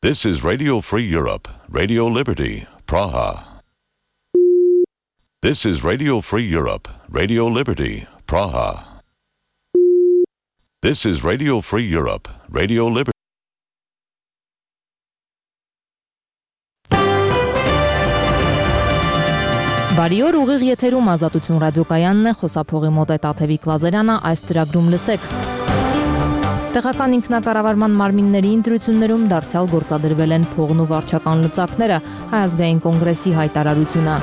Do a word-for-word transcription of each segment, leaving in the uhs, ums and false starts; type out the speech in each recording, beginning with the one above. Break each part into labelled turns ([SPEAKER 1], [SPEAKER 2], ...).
[SPEAKER 1] This is Radio Free Europe, Radio Liberty, Praha. This is Radio Free Europe, Radio Liberty, Praha. This is Radio Free Europe, Radio Liberty.
[SPEAKER 2] Բարի օր, ուղիղ եթերում Ազատություն ռադիոկայանն է, խոսափողի մոտ է Տաթևիկ Լազարյանը, այս ծրագրում լսեք։ Տեղական ինքնակառավարման մարմինների ընտրություններում դարձյալ գործադրվել են փողն ու վարչական լծակները, Հայ ազգային կոնգրեսի հայտարարությունը։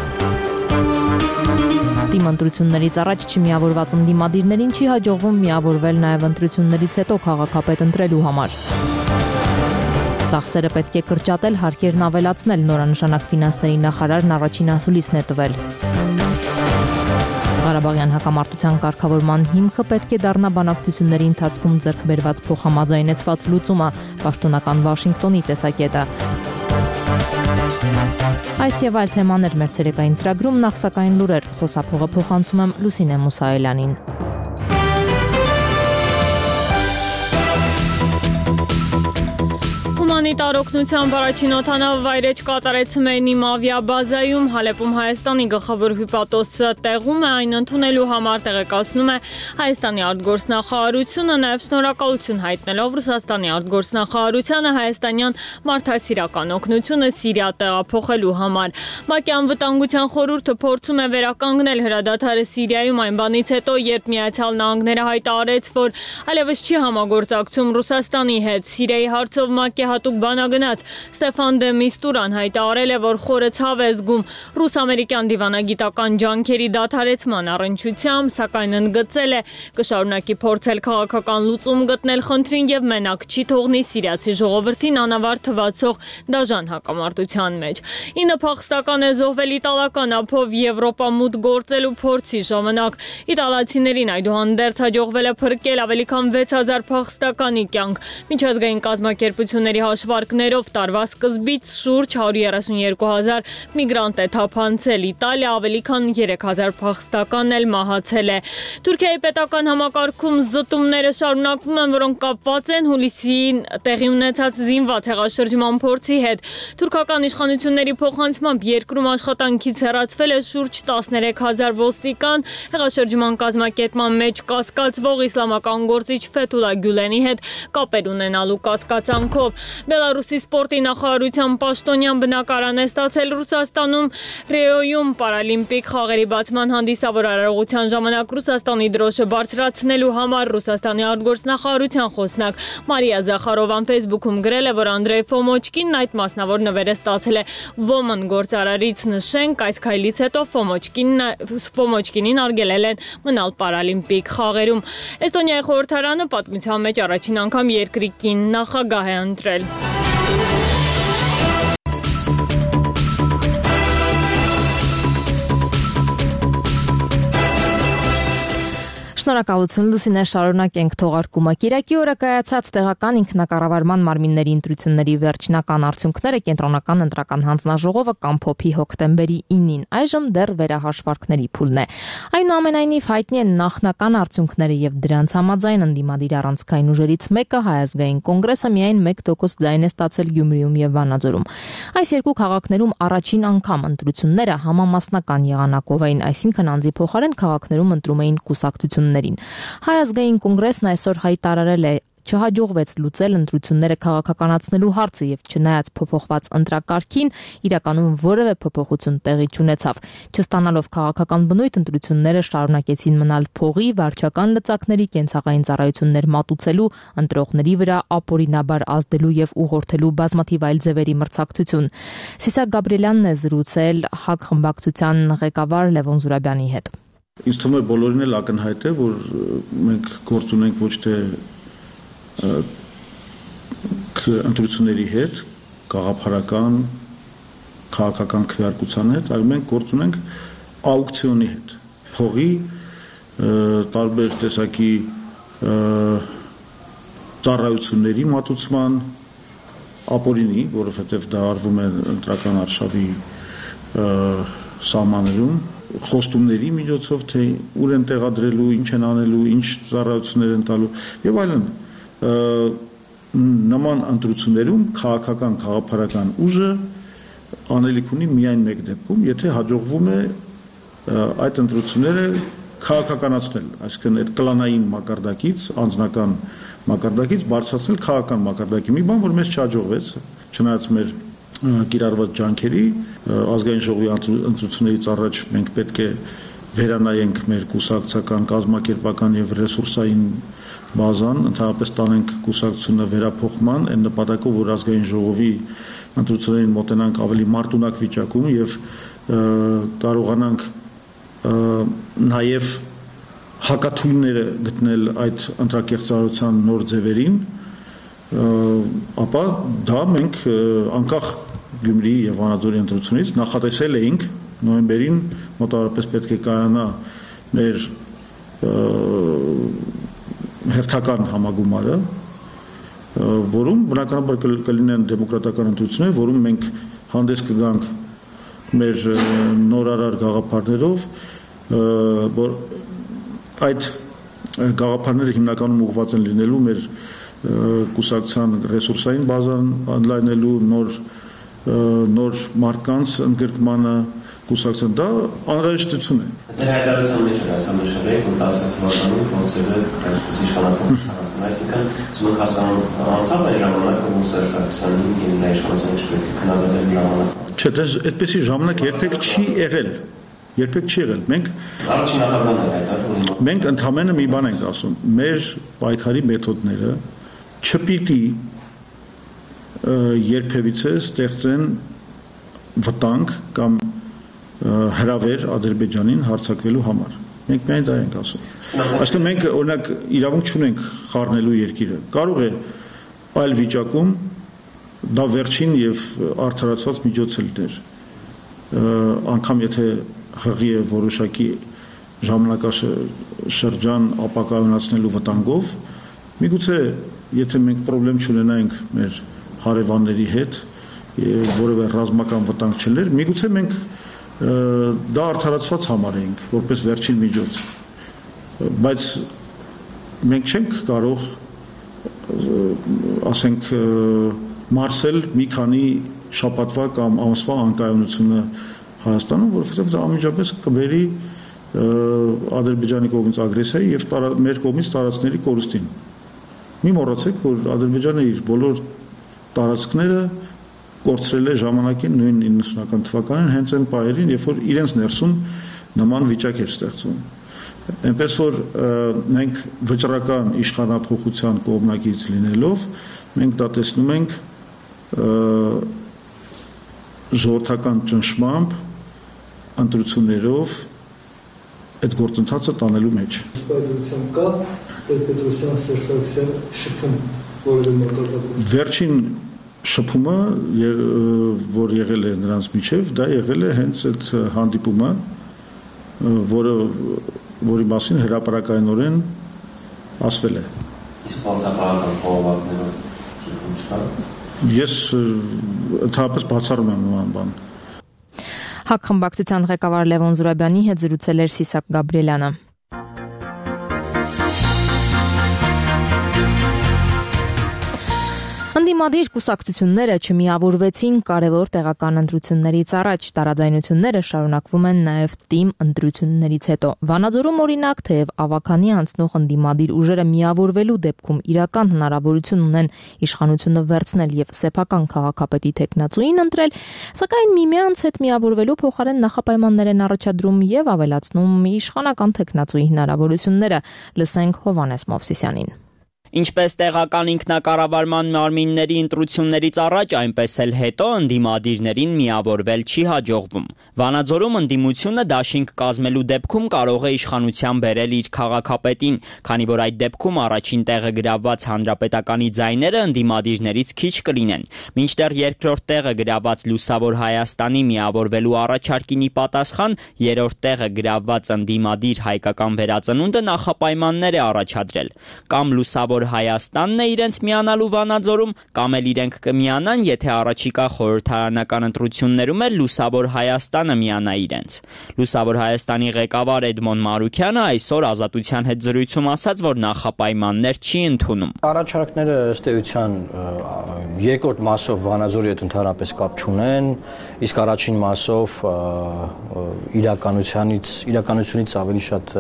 [SPEAKER 2] Թիմ ընտրություններից առաջ չմիավորված ընդդիմադիրներին չի հաջողվում միավորվել նաև ընտրություններից հետո քաղաքապետ ընտրելու համար։ Ծախսերը պետք է կրճատել, հարկերն ավելացնել, նորանշանակ ֆինանսների նախարարն առաջին ասուլիսն է տվել։ Ղարաբաղյան հակամարտության կարգավորման հիմքը պետք է դառնա բանակցությունների ընթացքում ձեռք բերված փոխհամաձայնեցված լուծումը, պաշտոնական Վաշինգտոնի տեսակետը։ Այս եւ այլ թեմաներ մեր ցերեկային ծրագրում, նախ սակայն լուրեր, խոսափողը փոխանցում եմ Լուսինե Մուսայելյանին։ Հումանիտար օգնության առաջին օդանավը վայրէջք կատարեց Մերնիմ ավիաբազայում, Հալեպում Հայաստանի գլխավոր հյուպատոսը տեղում է այն ընդունելու համար, տեղեկացնում է Հայաստանի արտգործնախարարությունը, նաև շնորհակալություն հայտնելով Ռուսաստանի արտգործնախարարությանը հայաստանյան մարդասիրական օգնությունը Սիրիա տեղափոխելու համար։ ՄԱԿ-ի անվտանգության խորհուրդը փորձում է վերականգնել հրադադարը Սիրիայում այն բանից հետո, երբ Միացյալ Նահանգները հայտարարեց, որ այլևս չի համագործակցում Ռուսաստանի հետ։ Սիրիայի հարցով ՄԱԿ-ի հատուկ բանագնաց Ստեֆան դե Միստուրան հայտարարել է, որ խորը ցավ է զգում ռուս-ամերիկյան դիվանագիտական ջանքերի դադարեցման առնչությամբ, սակայն ընդգծել է կշարունակի փորձել քաղաքական լուծում գտնել խնդրին եւ մենակ չի թողնի սիրիացի ժողովրդին անավարտ թվացող դաժան հակամարտության մեջ։ Ինը փախստական է զոհվել իտալական ափով Եվրոպա մուտք գործելու փորձի ժամանակ։ Իտալացիներին այդուհանդերձ հաջողվել է փրկել ավելի քան վեց հազար փախստականի կյանք։ Միջազգային կազմակերպությունների հաշվարկներով տարվա սկզբից շուրջ հարյուր երեսունյոթ հազար միգրանտ է թափանցել, Իտալիա ավելի քան երեք հազար փախստական էլ մահացել է։ Թուրքիայի պետական համակարգում զտումները շարունակվում են, որոնք կապված են հուլիսին տեղի ունեցած զինված հեղաշրջման փորձի հետ։ Թուրքական իշխանությունների փոխանցմամբ երկրում աշխատանքից հեռացվել է շուրջ տասներեք հազար ոստիկան, հեղաշրջման կազմակերպման մեջ կասկածվող իսլամական գործիչ Ֆեթուլա Գյուլենի հետ կապեր ունենալու կասկածանքով։ Բելարուսի սպորտի նախարարության պաշտոնյան բնակարան է ստացել Ռուսաստանում Ռիոյում պարալիմպիկ խաղերի բացման հանդիսավոր արարողության ժամանակ Ռուսաստանի դրոշը բարձրացնելու համար Ռուսաստանի արտգործնախարարության խոսնակ Մարիա Զախարովան Facebook-ում գրել է, որ Անդրեյ Ֆոմոչկինն այդ մասնավոր նվերը ստացել է Ոմն գործարարից, նշենք, այս քայլից հետո Ֆոմոչկինին արգելել են մնալ պարալիմպիկ խաղերում։ Էստոնիայի խորհրդարանը պատմության մեջ առաջին անգամ երկրի կին նախագահ է ընտրել։ Շնորհակալություն Լուսինե, շարունակենք թողարկումը։ Կիրակի օրը կայացած տեղական ինքնակառավարման մարմինների ընտրությունների վերջնական արդյունքները կենտրոնական ընտրական հանձնաժողովը կամփոփի հոկտեմբերի ինին, այժմ դեռ վերահաշվարկների փուլն է։ Այնուամենայնիվ հայտնի են նախնական արդյունքները եւ դրանց համաձայն ընդդիմադիր առանցքային ուժերից մեկը Հայ ազգային կոնգրեսը միայն մեկ տոկոս ձայն է ստացել Գյումրիում եւ Վանաձորում։ Այս երկու քաղաքներում առաջին անգամ ընտրությունները համամասնական եղանակով էին, այսինքն անձի փոխարեն քաղաքներում ընտրում էին կուսակցություն Հայ ազգային կոնգրեսն այսօր հայտարարել է չհաջողվեց լուծել ընտրությունները քաղաքականացնելու հարցը եւ չնայած փոփոխված ընտրակարգին իրականում որևէ փոփոխություն տեղի չունեցավ։ Չստանալով քաղաքական բնույթ ընտրությունները շարունակեցին մնալ փողի, վարչական լծակների, կենցաղային ծառայություններ մատուցելու, ընտրողների վրա ապօրինաբար ազդելու եւ ուղղորդելու բազմաթիվ այլ ձևերի մրցակցություն։ Սիսակ Գաբրիելյանն է զրուցել ՀԱԿ խմբակցության ղեկավար Լևոն Զուրաբյանի հետ։
[SPEAKER 3] Ինձ թվում է բոլորին էլ ակնհայտ է, որ մենք գործ ունենք ոչ թե ընտրությունների հետ, գաղափարական, քաղաքական քվեարկության հետ, այլ մենք գործ ունենք աուկցիոնի հետ, փողի, տարբեր տեսակի ծառայությունների մատուցման ապօրինի, որովհետև դա արվում է ընտրական արշավի սահմաններում, խոստումների միջոցով, թե ուր են տեղադրելու, ինչ են անելու, ինչ ծառայություններ են տալու եւ այլն։ նման ընտրություններում քաղաքական քաղաքական ուժը անելիք ունի միայն մեկ դեպքում, եթե հաջողվում է այդ ընտրությունները քաղաքականացնել, այսինքն այդ կլանային մակարդակից, անձնական մակարդակից բարձրացնել քաղաքական մակարդակի։ Մի բան, որ մեզ չհաջողվեց, չնայած մեր կիրառված ջանքերի, ազգային ժողովի ընտրություններից առաջ մենք պետք է վերանայենք մեր կուսակցական, կազմակերպական եւ ռեսուրսային բազան, ընդհանրապես տանենք կուսակցությունը վերափոխման, այն նպատակով, որ ազգային ժողովի ընտրություններին մոտենանք ավելի մարտունակ վիճակում եւ կարողանանք նաև հակաթույնները գտնել այդ ընտրակեղծարարության նոր ձևերին, ապա դա մենք անկախ Գյումրիի եւ Վանաձորի ընտրությունից նախատեսել էինք նոյեմբերին մոտավորապես պետք է կայանա մեր հերթական համագումարը, որում բնականաբար կլինեն դեմոկրատական ընտրություններ, որում մենք հանդես կգանք մեր նորարար գաղափարներով, որ այդ գաղափարները հիմնականում ուղղված են լինելու մեր կուսակցության ռեսուրսային բազան ընդլայնելու, նոր նոր մարդկանց ընդգրկմանը կուսակցության, դա անհրաժեշտություն է։
[SPEAKER 4] Ձեր հայտարարության մեջ էր ասա նշել եք, որ տասը թվականին փորձել եք քրեստոսի իշխանապահություն, այսինքն զուգ հասկանում անցավ այն ժամանակը, որ Սերժ Սարգսյանին եւ նրա իշխանությունը չպետք է քննադատել ժամանակ։
[SPEAKER 3] Չէ, դա այդպեսի ժամանակ երբեք չի եղել։ Երբեք չի եղել։ Մենք
[SPEAKER 4] առաջին նախագահն է հայտարարում։
[SPEAKER 3] Մենք ընդհանրապես մի բան ենք ասում, մեր պայքարի մեթոդները չպիտի երբևիցե ստեղծեն վտանգ կամ հրավեր Ադրբեջանին հարձակվելու համար։ Մենք միայն դա ենք ասում։ Այսինքն մենք օրինակ իրավունք չունենք խառնելու երկիրը։ Կարող է այլ վիճակում դա վերջին եւ արդարացված միջոց լիներ։ Անկամ եթե հղի է որոշակի ժամանակաշրջան ապակայունացնելու վտանգով, միգուցե եթե մենք խնդրեմ չունենայինք մեր հարևանների հետ, որևէ ռազմական վտանգ չլներ, միգուցե մենք դա արդարացված համարենք որպես վերջին միջոց, բայց մենք չենք կարող ասենք մարսել մի քանի շաբաթվա կամ ամսվա անկայունությունը Հայաստանում, որովհետև դա անմիջապես կբերի Ադրբեջանի կողմից ագրեսիայի եւ մեր կողմից տարածքների կորուստին։ Մի մոռացեք, որ Ադրբեջանը իր բոլոր տարածքները կորցրել է ժամանակին նույն իննսունական թվականին հենց այն պահերին, երբ որ իրենց ներսում նման վիճակ էր ստեղծվում։ Այնպես որ մենք վճռական իշխանափոխության կողմնակից լինելով, մենք դա տեսնում ենք ժողովրդական ճնշմամբ, ընտրություններով այդ գործընթացը տանելու մեջ։
[SPEAKER 5] Ստացիության կա Պետրոսյան Սերժ շփում, որը մոտավորապես վերջին
[SPEAKER 3] շփումը, որ եղել է նրանց միջև, դա եղել է հենց այդ հանդիպումը, որը որի մասին հրապարակայնորեն ասվել է։
[SPEAKER 4] Իսկ պարտավորական խորհրդներով շփում չկա։
[SPEAKER 3] Ես ընդհանրապես բացառում եմ նման բան։
[SPEAKER 6] Հակ խմբակցության ղեկավար Լևոն Զուրաբյանի հետ զրուցել էր Սիսակ Գաբրիելյանը։ Ընդդիմադիր կուսակցությունները չմիավորվեցին կարևոր տեղական ընտրություններից առաջ, տարաձայնությունները շարունակվում են նաև թիմ ընտրություններից հետո։ Վանաձորում օրինակ, թեև ավագանի անցնող ընդդիմադիր ուժերը միավորվելու դեպքում իրական հնարավորություն ունեն իշխանությունը վերցնել եւ սեփական քաղաքապետի տեխնացուին ընտրել, սակայն միմյանց հետ միավորվելու փոխարեն նախապայմաններ են առաջադրում եւ ավելացնում իշխանական տեխնացուի հնարավորությունները։ Լսենք Հովանես Մովսիսյանին։
[SPEAKER 7] Ինչպես տեղական ինքնակառավարման մարմինների ընտրություններից առաջ, այնպես էլ հետո ընդդիմադիրներին միավորվել չի հաջողվում։ Վանաձորում ընդդիմությունը դաշինք կազմելու դեպքում կարող է իշխանության բերել իր քաղաքապետին, քանի որ այդ դեպքում առաջին տեղը գրավված հանրապետականի ձայները ընդդիմադիրներից քիչ կլինեն։ Մինչդեռ երկրորդ տեղը գրավված Լուսավոր Հայաստանի միավորվելու առաջարկինի պատասխան, երրորդ տեղը գրավված ընդդիմադիր Հայկական վերածնունդը նախապայմաններ է առաջադրել։ Կամ Լուսավոր Լուսավոր Հայաստանն է իրենց միանալու Վանաձորում, կամ էլ իրենք կմիանան, եթե առաջիկա խորհրդարանական ընտրություններում էլ Լուսավոր Հայաստանը միանա իրենց։ Լուսավոր Հայաստանի ղեկավար Էդմոն Մարուքյանը այսօր Ազատության հետ զրույցում ասաց, որ նախապայմաններ չի ընդունում։
[SPEAKER 8] Առաջարկները ըստ էության երկրորդ մասով Վանաձորի հետ ընդհանրապես կապ չունեն, իսկ առաջին մասով իրականությունից իրականությունից ավելի շատ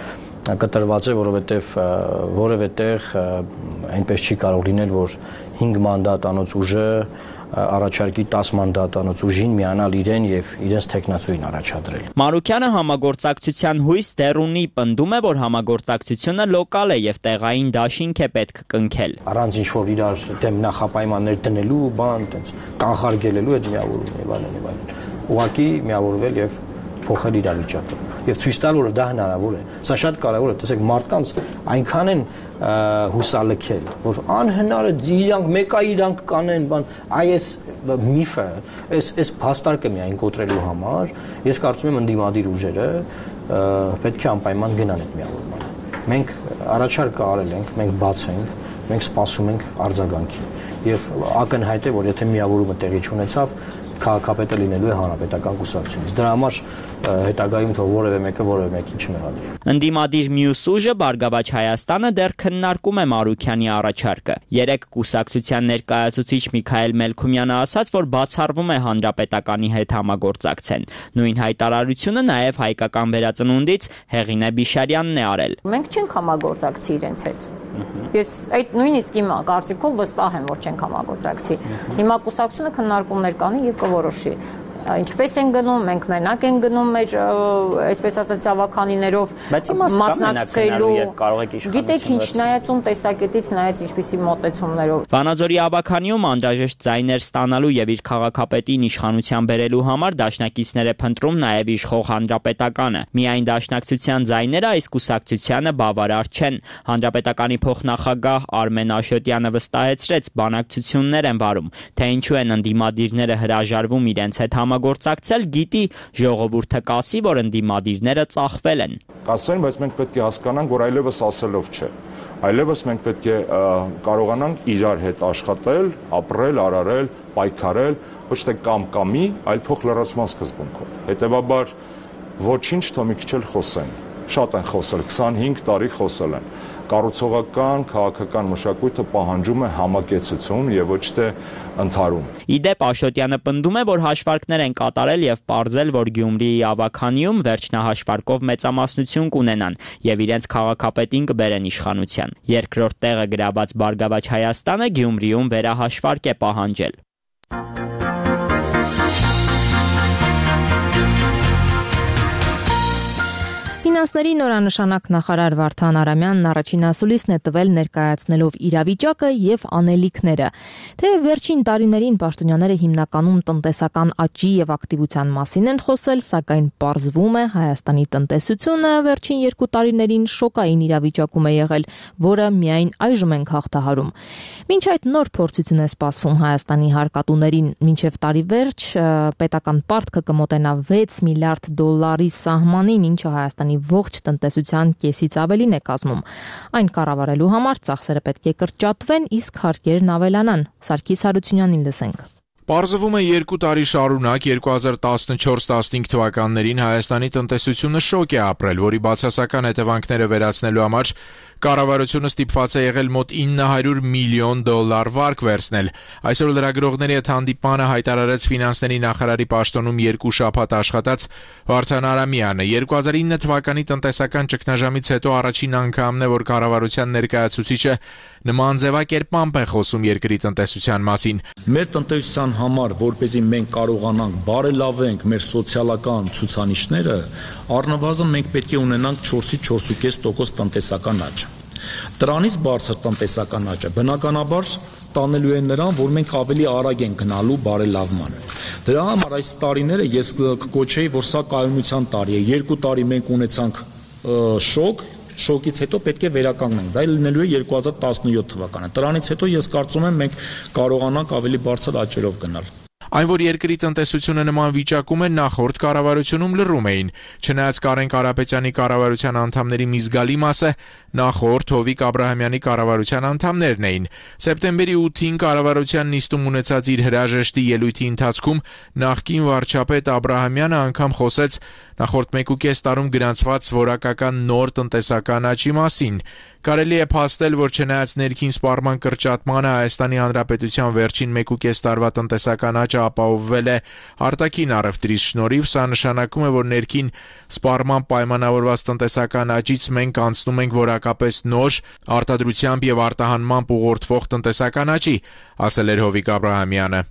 [SPEAKER 8] կտրված է, որովհետև որևէ տեղ այնպես չի կարող լինել, որ հինգ մանդատանոց ուժը առաջարկի տաս մանդատանոց ուժին միանալ իրեն եւ իրենց տեխնացուին առաջադրել։
[SPEAKER 7] Մարուքյանը համագործակցության հույս դեռ ունի, պնդում է, որ համագործակցությունը լոկալ է եւ տեղային դաշինք է պետք կնքել։
[SPEAKER 8] Առանց ինչ-որ իրար դեմ նախապայմաններ դնելու, բան, այտենց կանխարգելելու այդ միավորում եւ այլն եւ այլն։ Ուղղակի միավորվել եւ փոխել իրավիճակը եւ ցույց տալ, որ դա հնարավոր է։ Սա շատ կարեւոր է, տեսեք, մարդկանց այնքան են հուսալքել, որ անհնար է իրանք մեկա իրանք կանեն, բան, այս միֆը, այս այս փաստարկը միայն կոտրելու համար, ես կարծում եմ ընդդիմադիր ուժերը պետք է անպայման գնան այդ միավորմանը։ Մենք առաջարկը արել ենք, մենք բաց ենք, մենք սպասում ենք արձագանքի եւ ակնհայտ է, որ եթե միավորումը տեղի չունեցավ, քաղաքապետը լինելու է հանրապետական կուսակցությունից։ Դրա համար հետագայում թող որևէ մեկը որևէ մեկին չմեղադրի։
[SPEAKER 7] Ընդդիմադիր մյուս ուժը Բարգավաճ Հայաստանը դեռ քննարկում է Մարուքյանի առաջարկը։ Երեք կուսակցության ներկայացուցիչ Միքայել Մելքումյանը ասաց, որ բացառվում է հանրապետականի հետ համագործակցեն։ Նույն հայտարարությունը նաև հայկական վերածնունդից Հեղինե Բիշարյանն է արել։
[SPEAKER 9] Մենք չենք համագործակցի իրենց հետ։ Ես այդ նույնիսկ իմ կարծիքով վստահ եմ, որ չենք համագործակցի։ Հիմա կուսակցությունը քննարկումներ կանի եւ կորոշի։ Ինչպես են գնում, մենք մենակ են գնում մեր, այսպես ասած, ցավականիներով մասնակցելու։ Գիտեք ինչ, նայած ում տեսակետից, նայած ինչպիսի մոտեցումներով։
[SPEAKER 7] Վանաձորի ավականիում անհրաժեշտ ձայներ ստանալու եւ իր քաղաքապետին իշխանության բերելու համար դաշնակիցներ է փնտրում նաեւ իշխող հանրապետականը։ Միայն դաշնակցության ձայները այս կուսակցությանը բավարար չեն։ Հանրապետականի փոխնախագահ Արմեն Աշոտյանը վստահեցրեց, բանակցություններ են վարում, թե ինչու են ընդդիմադիրները հրաժարվում իրենց հետ համագործակցել, գիտի ժողովուրդը կասի, որ ընդդիմադիրները ծախվել են։
[SPEAKER 10] Կասեն, բայց մենք պետք է հասկանանք, որ այլևս ասելով չէ։ Այլևս մենք պետք է կարողանանք իրար հետ աշխատել, ապրել, արարել, պայքարել, ոչ թե կամ-կամի, այլ փոխլրացման սկզբունքով։ Հետևաբար ոչինչ թող մի քիչ էլ խոսեն։ Շատ են խոսել, քսանհինգ տարի խոսել են։ Կառուցողական, քաղաքական մշակույթը պահանջում է համակեցություն եւ ոչ թե ընդհարում։
[SPEAKER 7] Իդեպ Աշոտյանը պնդում է, որ հաշվարկներ են կատարել եւ պարզել, որ Գյումրիի ավականիում վերջնահաշվարկով մեծամասնություն կունենան եւ իրենց քաղաքապետին կբերեն իշխանության։ Երկրորդ տեղը գրաված Բարգավաճ Հայաստանը Գյումրիում վերահաշվարկ է պահանջել։
[SPEAKER 6] Ֆինանսների նորանշանակ նախարար Վարդան Արամյանն առաջին ասուլիսն է տվել ներկայացնելով իրավիճակը եւ անելիքները։ Թե վերջին տարիներին պաշտոնյաները հիմնականում տնտեսական աճի եւ ակտիվության մասին են խոսել, սակայն պարզվում է Հայաստանի տնտեսությունը վերջին երկու տարիներին շոկային իրավիճակում է եղել, որը միայն այժմ ենք հաղթահարում։ Մինչ այդ նոր փորձություն է սպասվում Հայաստանի հարկատուներին, մինչև տարիվերջ պետական պարտքը կմոտենա վեց միլիարդ դոլարի սահմանին, ինչը Հայաստանի ողջ տնտեսության կեսից ավելին է կազմում։ Այն կառավարելու համար ծախսերը պետք է կրճատվեն, իսկ հարկերն ավելանան։ Սարգիս Հարությունյանին լսենք։
[SPEAKER 11] Պարզվում է երկու տարի շարունակ երկու հազար տասնչորս տասնհինգ թվականներին Հայաստանի տնտեսությունը շոկ է ապրել, որի բացասական հետևանքները վերացնելու համար կառավարությունը ստիպված է եղել մոտ ինը հարյուր միլիոն դոլար վարկ վերցնել։ Այսօր լրագրողների հետ հանդիպանը հայտարարեց ֆինանսների նախարարի պաշտոնում երկու շաբաթ աշխատած Վարդան Արամյանը։ երկու հազար ինը թվականի տնտեսական ճգնաժամից հետո առաջին անգամն է, որ կառավարության ներկայացուցիչը նման ձևակերպամբ է խոսում երկրի տնտեսության մասին։
[SPEAKER 12] Մեր տնտեսության համար, որպեսզի մենք կարողանանք բարելավենք մեր սոցիալական ցուցանիշները, առնվազն մենք պետք է ունենանք չորսից չորսուկես տոկոս տնտեսական աճ։ Դրանից բարձր տնտեսական աճը բնականաբար տանելու է նրան, որ մենք ավելի արագ ենք գնալու բարելավման։ Դրա համար այս տարիները ես կկոչեի, որ սա կայունության տարի է։ Երկու տարի մենք ունեցանք շոկ, շոկից հետո պետք է վերականգնենք։ Դա լինելու է երկու հազար տասնյոթ թվականը։ Դրանից հետո ես կարծում եմ մենք կարողանանք ավելի բարձր աճերով գնալ։
[SPEAKER 11] Այն, որ երկրի տնտեսությունը նման վիճակում է, նախորդ կառավարությունում լռում էին, չնայած Կարեն Կարապետյանի կառավարության անդամների մի զգալի մասը նախորդ Հովիկ Աբրահամյանի կառավարության անդամներն էին։ Սեպտեմբերի ութին կառավարության նիստում ունեցած իր հրաժեշտի ելույթի ընթացքում նախկին վարչապետ Աբրահամյանը անգամ խոսեց նախորդ մեկուկես տարում գրանցված որակական նոր տնտեսական աճի մասին։ Կարելի է փաստել, որ չնայած ներքին սպառման կրճատմանը Հայաստանի Հանրապետության վերջին մեկուկես տարվա տնտեսական աճը ապահովվել է արտաքին առևտրի շնորհիվ, սա նշանակում է, որ ներքին սպառման պայմանավորված տնտեսական աճից մենք անցնում ենք որակապես նոր, արտադրությամբ եւ արտահանմամբ ուղղորդվող տնտեսական աճի, ասել էր Հովիկ Աբրահամյանը։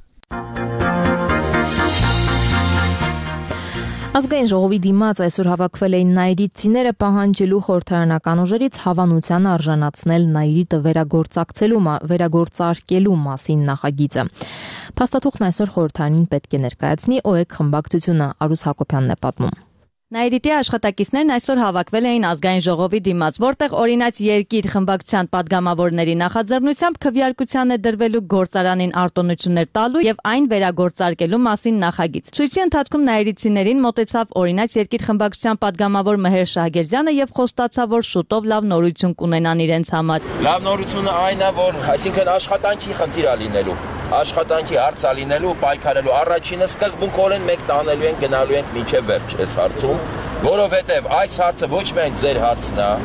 [SPEAKER 6] Ազգային ժողովի դիմաց այսօր հավաքվել էին նայիրիցիները պահանջելու խորհրդարանական ուժերից հավանության արժանացնել նայիրիտը վերագործակցելու, վերագործարկելու մասին նախագիծը։ Փաստաթուղթն այսօր խորհրդարանին պետք է ներկայացնի ՕԵԿ խմբակցությունը, Արուս Հակոբյանն է պատմում։
[SPEAKER 13] Նայիրիտի աշխատակիցներն այսօր հավաքվել էին ազգային ժողովի դիմաց, որտեղ օրինաց երկիր խմբակցության падգամավորների նախաձեռնությամբ քվեարկության է դրվելու գործարանին արտոնություններ տալու եւ այն վերագործարկելու մասին նախագիծ։ Ցույցի ընթացքում նայիրիցիներին մոտեցավ օրինաց երկիր խմբակցության падգամավոր Մհեր Շահգերյանը եւ խոստացավ, որ շուտով լավ նորություն կունենան իրենց համար։
[SPEAKER 14] Լավ նորությունը այն է, որ այսինքն աշխատանքի խնդիր է լինելու, աշխատանքի հարց է լինելու, պայքարելու։ Առաջինը սկզբունքորեն մենք տանելու ենք, գնալու ենք մինչև վերջ այս հարցում, որովհետև այս հարցը ոչ միայն ձեր հարցն է,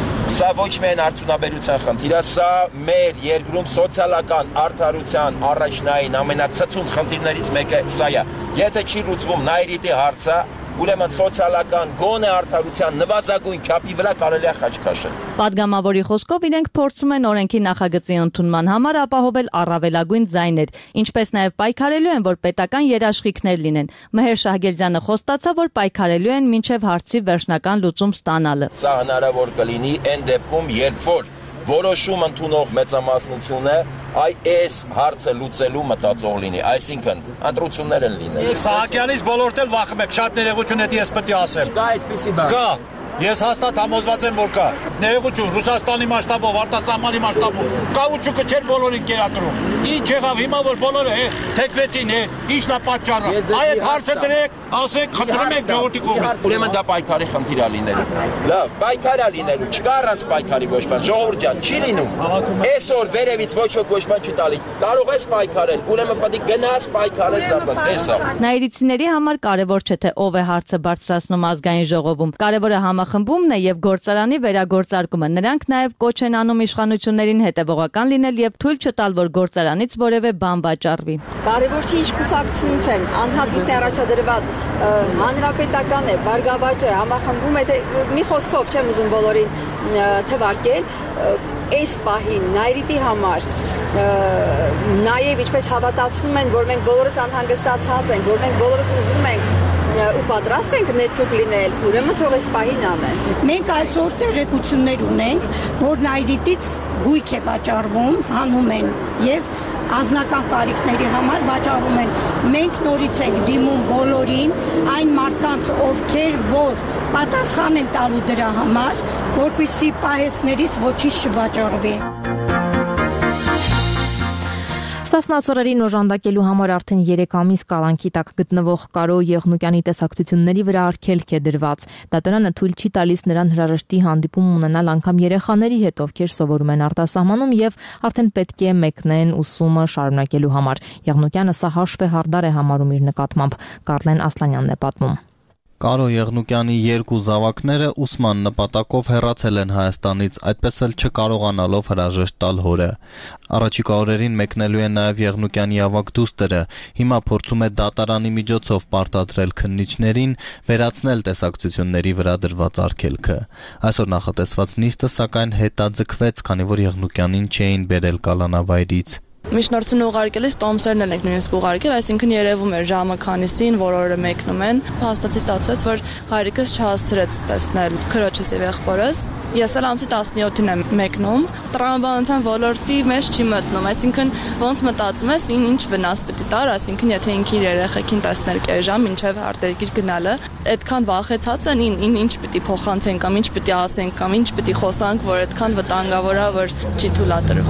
[SPEAKER 14] սա ոչ միայն արդյունաբերության խնդիր է, սա մեր երկրում սոցիալական արդարության առաջնային ամենացածուն խնդիրներից մեկը սա է։ Եթե չի լուծվում նայիրիտի հարցը, ուրեմն սոցիալական գոնե արդարության նվազագույն չափի վրա կարելի է խաչ քաշել։
[SPEAKER 13] Պատգամավորի խոսքով իրենք փորձում են օրենքի նախագծի ընդունման համար ապահովել առավելագույն ձայներ, ինչպես նաև պայքարելու են, որ պետական երաշխիքներ լինեն։ Մհեր Շահգերյանը խոստացավ, որ պայքարելու են մինչև հարցի վերջնական լուծում ստանալը։
[SPEAKER 14] Սա հնարավոր կլինի այն դեպքում, երբ որ որոշում ընդունող մեծամասնությունը այ այս հարցը լուծելու մտածող լինի, այսինքն ընտրություններ են լինելու։
[SPEAKER 15] Սահակյանից բոլորդ էլ վախում եք, շատ ներողություն է, ես պետք է ասեմ։
[SPEAKER 14] Կա այդպիսի բան։
[SPEAKER 15] Կա։ Ես հաստատ համոզված եմ, որ կա։ Ներողություն, Ռուսաստանի մասշտաբով, արտասահմանի մասշտաբով, կաուչուկը չէր բոլորին կերակրում։ Ինչ եղավ հիմա, որ բոլորը թեքվեցին, ի՞նչն է պատճառը։ Այդ հարցը դրեք, ասեք, խնդրում եք ժողովրդի կողմից։
[SPEAKER 14] Ուրեմն դա պայքարի խնդիր է լինելու։ Լավ, պայքար է լինելու, չկա առանց պայքարի ոչ բան, ժողովուրդ ջան, չի լինում։ Այսօր վերևից ոչ ոք ոչ բան չի տալի։ Կարող ես պայքարել, ուրեմն պետք է գնաս պայքարես դարձած, էսա։
[SPEAKER 13] Նայիրիցիների համար կարևոր չէ, թե ով է հարցը բարձրացնում ազգային ժողովում։ Կարևորը համախմբումն է եւ գործարանի վերագործարկումը։ Նրանք նաեւ կոչ են անում իշխանություններին հետեւողական լինել եւ թույլ չտալ, որ գործարանից որևէ բան վաճառվի։
[SPEAKER 16] Կարևոր չի ինչ կուսակցությունից են, անդադիտ է առաջադրված, հանրապետական է, բարգավաճ է, համախմբում է, թե մի խոսքով չեմ ուզում բոլորին թվարկել, այս պահին նայիրիտի համար նաեւ ինչպես հավատացնում են, որ մենք բոլորս անհանգստացած ենք, որ մենք բոլորս ուզում ենք ու պատրաստ ենք նեցուկ լինել, ուրեմն թող այս պահին անեն։
[SPEAKER 17] Մենք այսօր տեղեկություններ ունենք, որ նայիրիտից գույք է վաճառվում, հանում են եւ անձնական կարիքների համար վաճառում են։ Մենք նորից ենք դիմում բոլորին, այն մարդկանց, ովքեր որ պատասխան են տալու դրա համար, որպեսզի պահեսներից ոչինչ չվաճառվի։
[SPEAKER 6] Սասնածռերին օժանդակելու համար արդեն երեք ամիս կալանքի տակ գտնվող Կարո Եղնուկյանի տեսակցությունների վրա արգելք է դրված։ Դատարանը թույլ չի տալիս նրան հրաժեշտի հանդիպում ունենալ անգամ երեխաների հետ, ովքեր սովորում են արտասահմանում եւ արդեն պետք է մեկնեն ուսումը շարունակելու համար։ Եղնուկյանը սա հաշվ է հարդար է համարում իր նկատմամբ։ Կարլեն Ասլանյանն է պատմում։
[SPEAKER 18] Կարո Եղնուկյանի երկու զավակները ուսման նպատակով հեռացել են Հայաստանից, այդպես էլ չկարողանալով հրաժեշտ տալ հորը։ Առաջիկա օրերին մեկնելու են նաև Եղնուկյանի ավագ դուստրը։ Հիմա փորձում է դատարանի միջոցով պարտադրել քննիչներին վերացնել տեսակցությունների վրա դրված արգելքը։ Այսօր նախատեսված նիստը սակայն հետաձգվեց, քանի որ Եղնուկյանին չէին բերել կալանավայրից։
[SPEAKER 19] Միջնորդին ուղարկելիս տոմսերն էլ ենք նույնիսկ ուղարկել, այսինքն երևում էր ժամը քանիսին, որ օրը մեկնում են։ Հաստատից ստացվեց, որ հայրիկս չհասցրեց տեսնել քրոջս եւ եղբորս։ Ես էլ ամսի տասնյոթին եմ մեկնում։ Տրամաբանության ոլորտի մեջ չի մտնում, այսինքն ոնց մտածում ես, ինչ վնաս պետք է տար, այսինքն եթե ինքն իր երեխեքին տեսներ կես ժամ մինչեւ արտերկիր գնալը, այդքան վախեցած են, ինչ պիտի փոխանցեն կամ ինչ պիտի ասեն կամ ինչ պիտի խոսանք, որ այդքան վտանգավոր է, որ չի թույլատրվում։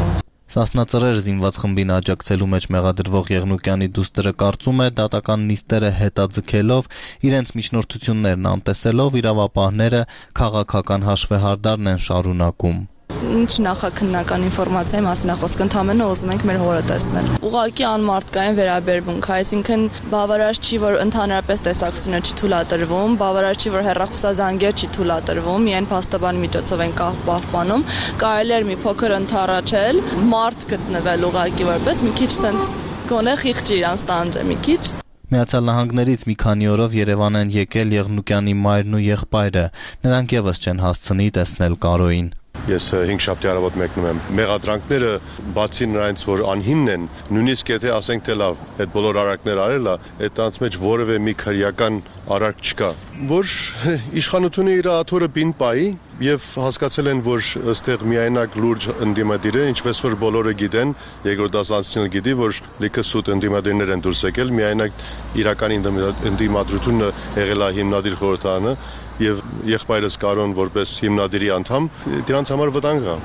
[SPEAKER 18] Սասնածռեր զինված խմբին աջակցելու մեջ մեղադրվող Եղնուկյանի դուստրը կարծում է դատական նիստերը հետաձգելով, իրենց միջնորդություններն անտեսելով իրավապահները քաղաքական հաշվեհարդարն են շարունակում։
[SPEAKER 19] Ինչ նախաքննական ինֆորմացիայի մասին է խոսքը, ընդհանրապես ուզում ենք մեր հորը տեսնել։ Ուղղակի անմարդկային վերաբերմունք, այսինքն բավարար չի, որ ընդհանրապես տեսակցությունը չի թույլատրվում, բավարար չի, որ հեռախոսազանգեր չի թույլատրվում, միայն փաստաբանի միջոցով են պահպանում, կարելի էր մի փոքր ընդառաջել, մարդ գտնվել ուղղակի որպես մի քիչ sense գոնե խիղճի իրանց տանջը մի քիչ։
[SPEAKER 18] Միացյալ Նահանգներից մի քանի օրով Երևան են եկել Եղնուկյանի մայրն ու եղբայրը, նրանք եւս չեն հասցնի տեսնել Կարոյին։
[SPEAKER 20] Ես հինգ շաբթի առավոտ մեկնում եմ։ Մեղադրանքները բացի նրանից, որ անհիմն են, նույնիսկ եթե ասենք թե լավ, այդ բոլոր արարքները արել է, այդ անց մեջ որևէ մի քրեական արարք չկա, որ իշխանությունը իր աթոռը բին պայի եւ հասկացել են, որ ըստեղ միայնակ լուրջ ընդդիմադիր է, ինչպես որ բոլորը գիտեն, երկրորդ դասանցիները գիտի, որ լիքը սուտ ընդդիմադիրներ են դուրս եկել, միայնակ իրական ընդդիմադրությունը եղել է հիմնադիր խորհրդարանը եւ եղբայրս Կարոն որպես հիմնադիրի անդամ, դրանց համար վտանգ է։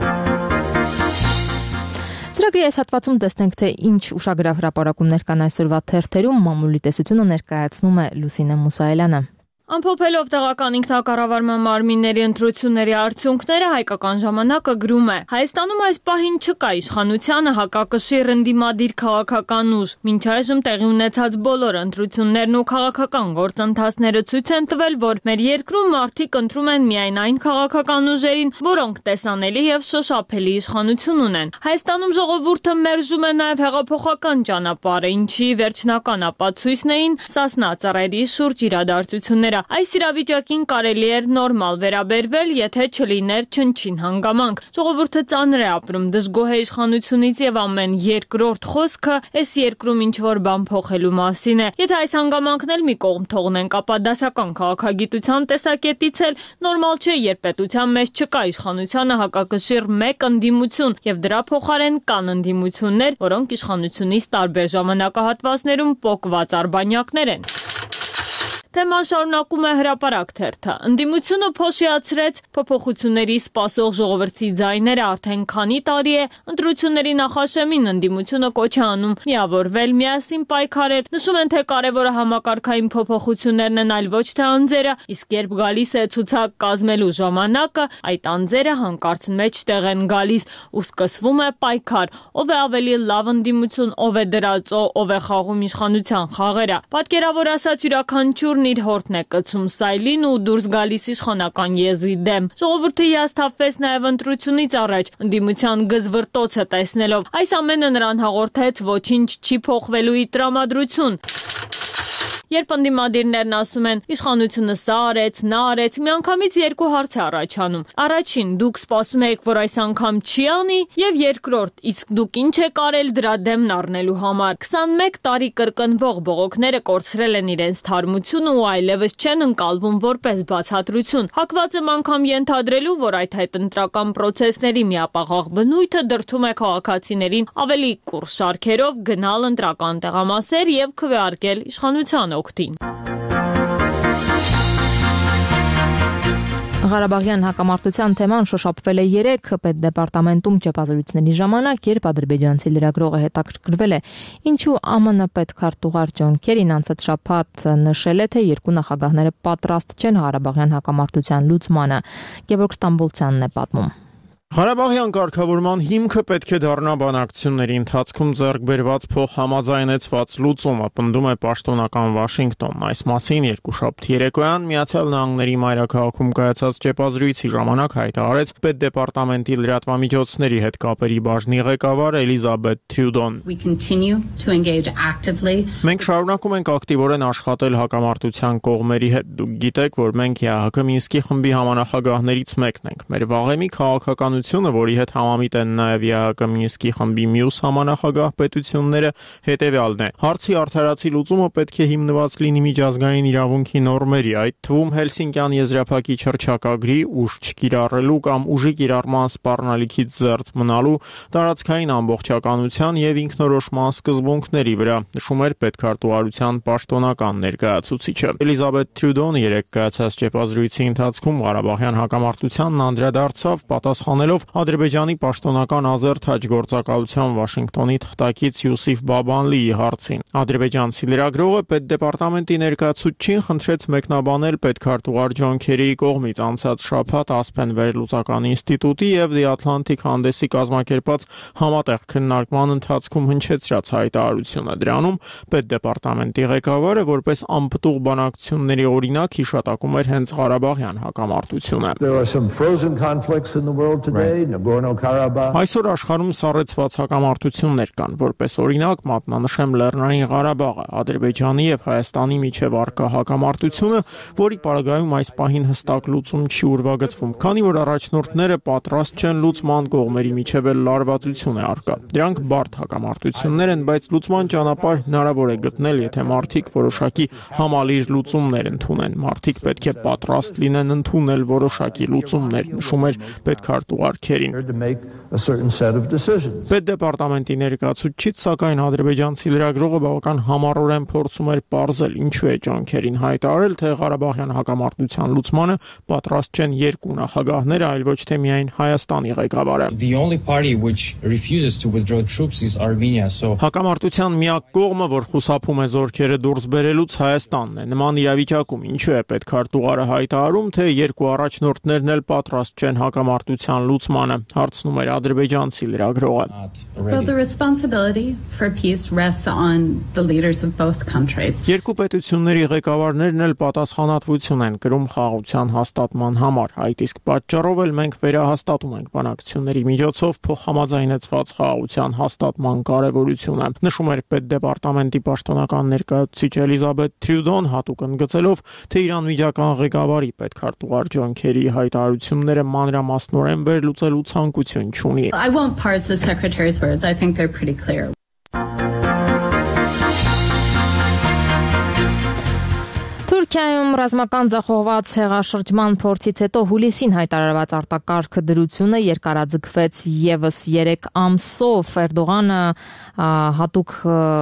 [SPEAKER 6] Ծրագրի այս հատվածում տեսնենք, թե ինչ ուշագրավ հրապարակումներ կան այսօրվա թերթերում, մամուլի տեսությունը ներկայացնում է Լուսինե Մուսայելյանը։
[SPEAKER 2] Ամփոփելով տեղական ինքնակառավարման մարմինների ընտրությունների արդյունքները, Հայկական ժամանակը գրում է. Հայաստանում այս պահին չկա իշխանությանը հակակշիռ ընդդիմադիր քաղաքական ուժ։ Մինչ այժմ տեղի ունեցած բոլոր ընտրություններն ու քաղաքական գործընթացները ցույց են տվել, որ մեր երկրում մարդիկ ընտրում են միայն այն քաղաքական ուժերին, որոնք տեսանելի եւ շոշափելի իշխանություն ունեն։ Հայաստանում ժողովուրդը մերժում է նաեւ հեղափոխական ճանապարհը, ինչի վերջնական ապացույցն էին Սասնա ծռերի շուրջ իրադարձությունները։ Այս իրավիճակին կարելի էր նորմալ վերաբերվել, եթե չլիներ չնչին հանգամանք։ Ժողովուրդը ծանր է ապրում, դժգոհ է իշխանությունից եւ ամեն երկրորդ խոսքը այս երկրում ինչ որ բան փոխելու մասին է։ Եթե այս հանգամանքն էլ մի կողմ թողնենք, ապա դասական քաղաքագիտության տեսակետից էլ նորմալ չէ, երբ պետության մեջ չկա իշխանությանը հակակշիռ մեկ ընդդիմություն եւ դրա փոխարեն կան ընդդիմություններ, որոնք իշխանությունից տարբեր ժամանակահատվածներում պոկված արբանյակներ են։ Թեման շարունակում է հրապարակ թերթը։ Ընդդիմությունը փոշիացրեց փոփոխությունների սպասող ժողովրդի ձայները արդեն քանի տարի է ընտրությունների նախաշեմին ընդդիմությունը կոչ է անում միավորվել, միասին պայքարել։ Նշում են, թե կարևորը համակարգային փոփոխություններն են, այլ ոչ թե անձերը, իսկ երբ գալիս է ցուցակ կազմելու ժամանակը, այդ անձերը հանկարծ մեջտեղ են գալիս ու սկսվում է պայքար։ Ով է ավելի լավ ընդդիմություն, ով է դրածո, ով է խաղում իշխանության խաղերը։ Պատկերավոր ասած յուրաքանչյուր իր հորթն է կցում սայլին ու դուրս գալիս իշխանական եզի դեմ։ Ժողովուրդը հիասթափվեց նաև ընտրությունից առաջ, ընդդիմության գզվռտոցը տեսնելով։ Այս ամենը նրան հաղորդեց ոչինչ չի փոխվելու ի տրամադրություն։ Երբ ընդդիմադիրներն ասում են իշխանությունը սա արեց, նա արեց, միանգամից երկու հարց է առաջանում։ Առաջին, դուք սպասում եք, որ այս անգամ չի անի, եւ երկրորդ, իսկ դուք ինչ եք արել դրա դեմն առնելու համար։ քսանմեկ տարի կրկնվող բողոքները կորցրել են իրենց թարմությունը ու այլևս չեն ընկալվում որպես բացատրություն։ Հակված եմ անգամ ենթադրելու, որ այդ հետընտրական պրոցեսների միապաղաղ բնույթը դրդում է քաղաքացիներին ավելի կուռ շարքերով գնալ ընտրական տեղամասեր եւ քվեարկել իշխանության օգտին։
[SPEAKER 6] Ղարաբաղյան հակամարտության թեման շոշափվել է երեք պետդեպարտամենտում ճեպազրույցների ժամանակ, երբ ադրբեջանցի լրագրողը հետաքրքրվել է, ինչու ԱՄՆ պետքարտուղար Ջոն Քերին անցած շաբաթ նշել է, թե երկու նախագահները պատրաստ չեն Ղարաբաղյան հակամարտության լուծմանը։ Գևորգ Ստամբոլցյանն է պատմում։
[SPEAKER 21] Ղարաբաղյան կարգավորման հիմքը պետք է դառնա բանակցությունների ընթացքում ձեռք բերված փոխհամաձայնեցված լուծումը, պնդում է պաշտոնական Վաշինգտոնն։ Այս մասին երկուշաբթի երեկոյան Միացյալ Նահանգների մայրաքաղաքում կայացած ճեպազրույցի ժամանակ հայտարարեց պետդեպարտամենտի լրատվամիջոցների հետ կապերի բաժնի ղեկավար Էլիզաբեթ Թրյուդոն։ Մենք շարունակում ենք ակտիվորեն աշխատել հակամարտության կողմերի հետ։ Դուք գիտեք, որ մենք ԵԱՀԿ Մինսկի խմբի համանախագահներից մեկն ենք։ Մեր վաղեմի քաղաքական որի հետ համամիտ են նաև ԵԱՀԿ Մինսկի խմբի մյուս համանախագահ պետությունները, հետևյալն է. Հարցի արդարացի լուծումը պետք է հիմնված լինի միջազգային իրավունքի նորմերի, այդ թվում Հելսինկյան եզրափակիչ հռչակագրի, ուժ չկիրառելու կամ ուժի կիրառման սպառնալիքից զերծ մնալու, տարածքային ամբողջականության եւ ինքնորոշման սկզբունքների վրա, նշում էր պետքարտուղարության պաշտոնական ներկայացուցիչը։ Էլիզաբեթ Թրյուդոն երեկ կայացած ճեպազրույցի ընթացքում Ղարաբաղյան հակամարտությանն անդրադարձավ, պատասխանել ընդունելով Ադրբեջանի պաշտոնական ազերտ հաջգործակալության Վաշինգտոնի թղթակից Յուսիֆ Բաբանլիի հարցին։ Ադրբեջանցի լրագրողը պետդեպարտամենտի ներկայացուցչին խնդրեց մեկնաբանել պետքարտուղար Ջոն Քերիի կողմից անցած շաբաթ Ասպեն վերլուծական ինստիտուտի եւ The Atlantic հանդեսի կազմակերպած համատեղ քննարկման ընթացքում հնչեցրած հայտարարությունը։ Դրանում պետդեպարտամենտի ղեկավարը որպես անպտուղ բանակցությունների օրինակ հիշատակում էր հենց Ղարաբաղյան հակամարտությունը։ Այսօր աշխարհում սառեցված հակամարտություններ կան, որպես օրինակ մատնանշեմ Լեռնային Ղարաբաղը, Ադրբեջանի եւ Հայաստանի միջև առկա հակամարտությունը, որի պարագայում այս պահին հստակ լուծում չի ուրվագծվում, քանի որ առաջնորդները պատրաստ չեն լուծման, կողմերի միջև էլ լարվածություն է առկա։ Դրանք բարդ հակամարտություններ են, բայց լուծման ճանապարհ հնարավոր է գտնել, եթե մարդիկ որոշակի համալիր լուծումներ ընդունեն։ Մարդիկ պետք է պատրաստ լինեն ընդունել որոշակի լուծումներ, նշում էր պետքարտուղար Քերին։ Պետդեպարտամենտի ներկայացուցիչից սակայն ադրբեջանցի լրագրողը բավական համառորեն փորձում էր պարզել, ինչու է Ջոն Քերին հայտարարել, թե Ղարաբաղյան հակամարտության լուծմանը պատրաստ չեն երկու նախագահները, այլ ոչ թե միայն Հայաստանի ղեկավարը։ Հակամարտության միակ կողմը, որ խուսափում է զորքերը դուրս բերելուց, Հայաստանն է։ Նման իրավիճակում ինչու է պետքարտուղարը հայտարարում, թե երկու առաջնորդներն էլ պատրաստ չեն հակամարտության լուծմանը, հարցնում էր ադրբեջանցի լրագրողը։ Երկու պետությունների ղեկավարներն էլ պատասխանատվություն են կրում խաղաղության հաստատման համար, այդ իսկ պատճառով էլ մենք վերահաստատում ենք բանակցությունների միջոցով փոխհամաձայնեցված խաղաղության հաստատման կարևորությունը, նշում էր պետդեպարտամենտի պաշտոնական ներկայացուցիչ Էլիզաբեթ Թրյուդոն, հատուկ ընդգծելով, թե իր անմիջական ղեկավարի պետքարտուղար Ջոն Քերիի հայտարարությունները մանրամասնորեն վերլուծելու ցանկություն չունի։
[SPEAKER 1] I won't parse the secretary's words. I think they're pretty clear.
[SPEAKER 6] Թուրքիայում ռազմական ձախողված հեղաշրջման փորձից հետո հուլիսին հայտարարված արտակարգ դրությունը երկարաձգվեց եւս երեք ամսով։ Էրդողանը հատուկ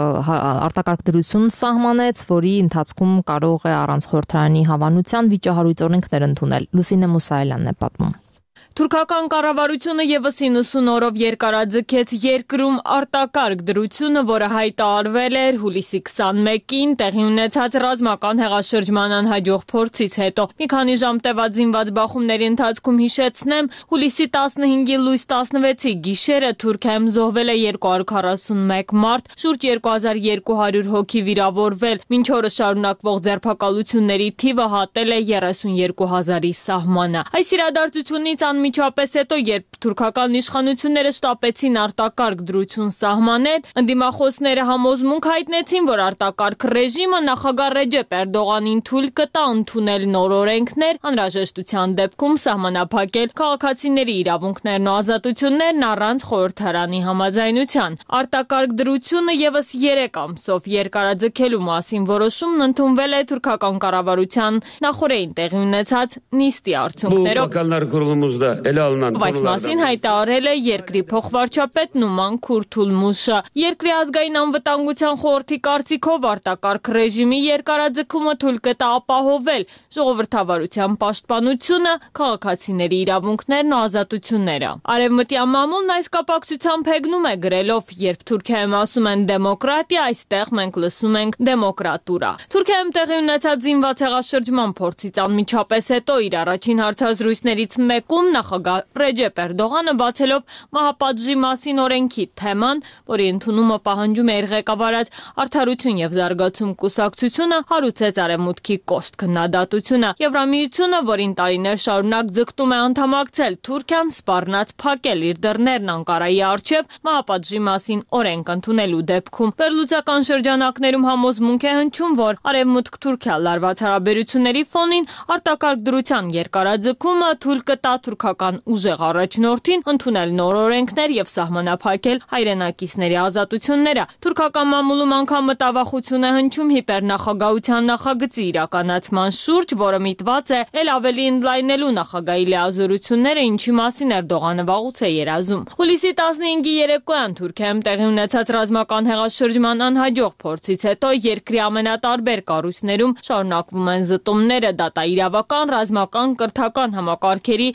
[SPEAKER 6] արտակարգ դրություն սահմանեց, որի ընթացքում կարող է առանց խորհրդարանի հավանության վիճահարույց օրենքներ ընդունել։ Լուսինե Մուսայելյանն է պատմում։
[SPEAKER 2] Թուրքական կառավարությունը եւս իննսուն օրով երկարաձգեց երկրում արտակարգ դրությունը, որը հայտարարվել էր հուլիսի քսանմեկին տեղի ունեցած ռազմական հեղաշրջման անհաջող փորձից հետո։ Մի քանի ժամ տևած զինված բախումների ընթացքում հիշեցնեմ, հուլիսի տասնհինգի լույս տասնվեցի գիշերը Թուրքիայում զոհվել է երկու հարյուր քառասունմեկ մարդ, շուրջ երկու հազար երկու հարյուր հոգի վիրավորվել, մինչ օրս շարունակվող ձերբակալությունների թիվը հատել է երեսունյոթ հազարի սահմանը։ Այս իրադարձությունից Միջապես հետո, երբ թուրքական իշխանությունները շտապեցին արտակարգ դրություն սահմանել, ընդդիմախոսները համոզմունք հայտնեցին, որ արտակարգ ռեժիմը նախագահ Ռեջեփ Էրդողանին թույլ կտա ընդունել նոր օրենքներ, անհրաժեշտության դեպքում սահմանափակել քաղաքացիների իրավունքներն ու ազատություններն առանց խորհրդարանի համաձայնության։ Արտակարգ դրությունը եւս երեք ամսով երկարաձգելու մասին որոշումն ընդունվել է թուրքական կառավարության նախորդին տեղի ունեցած նիստի արդյունքներով։ Այս մասին հայտարարել է երկրի փոխվարչապետ Նուման Քուրթուլմուշը։ Երկրի ազգային անվտանգության խորհրդի կարծիքով արտակարգ ռեժիմի երկարաձգումը թույլ կտա ապահովել ժողովրդավարության պաշտպանությունը, քաղաքացիների իրավունքներն ու ազատությունները։ Արևմտյան մամուլն այս կապակցությամբ հեգնում է գրելով, երբ Թուրքիայում ասում են դեմոկրատիա, այստեղ մենք լսում ենք դեմոկրատուրա։ Թուրքիայում տեղի ունեցած զինված հեղաշրջման փորձից անմիջապես հետո իր առաջին հարցազրույցներից մեկում նախագահ Ռեջեփ Էրդողանը բացելով մահապատժի մասին օրենքի թեման, որի ընդունումը պահանջում է իր ղեկավարած Արդարություն եւ զարգացում կուսակցությունը, հարուցեց Արևմուտքի կոշտ քննադատությունը։ Եվրամիությունը, որին տարիներ շարունակ ձգտում է անդամակցել Թուրքիան, սպառնաց փակել իր դռներն Անկարայի առջև մահապատժի մասին օրենք ընդունելու դեպքում։ Վերլուծական շրջանակներում համոզմունք է հնչում, որ Արևմուտք-Թուրքիա լարված հարաբերությունների ֆոնին արտակարգ դրության երկարաձգումը թույլ կտա թուրքական ուժեղ առաջնորդին ընդունել նոր օրենքներ եւ սահմանափակել հայրենակիցների ազատությունները։ Թուրքական մամուլում անգամ մտավախություն է հնչում հիպերնախագահության նախագծի իրականացման շուրջ, որը միտված է ել ավելի ընդլայնելու նախագահի լիազորությունները, ինչի մասին Էրդողանը վաղուց է երազում։ Հուլիսի տասնհինգի երեկոյան Թուրքիայում տեղի ունեցած ռազմական հեղաշրջման անհաջող փորձից հետո երկրի ամենատարբեր կառույցներում շարունակվում են զտումները, դատաիրավական, ռազմական, կրթական համակարգերի տեղական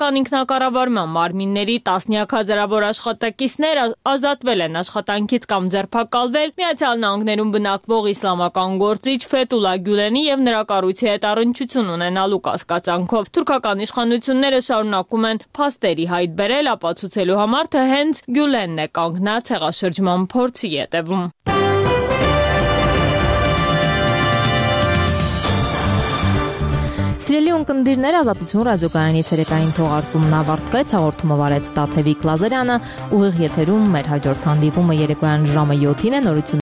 [SPEAKER 2] Պետական ինքնակառավարման մարմինների տասնյակ հազարավոր աշխատակիցներ ազատվել են աշխատանքից կամ ձերբակալվել Միացյալ Նահանգներում բնակվող իսլամական գործիչ Ֆեթուլա Գյուլենի եւ նրա կառույցի հետ առնչություն ունենալու կասկածանքով։ Թուրքական իշխանությունները շարունակում են փաստերի հայտ բերել, ապացուցելու համար, թե հենց Գյուլենն է կանգնած հեղաշրջման փորձի ետևում։
[SPEAKER 6] Սիրելի ունկնդիրներ, Ազատություն ռադիոկայանի ցերեկային թողարկումն ավարտվեց, հաղորդումը վարեց Տաթևիկ Լազարյանը, ուղիղ եթերում մեր հաջորդ հանդիպումը երեկոյան ժամը յոթին է, նորություն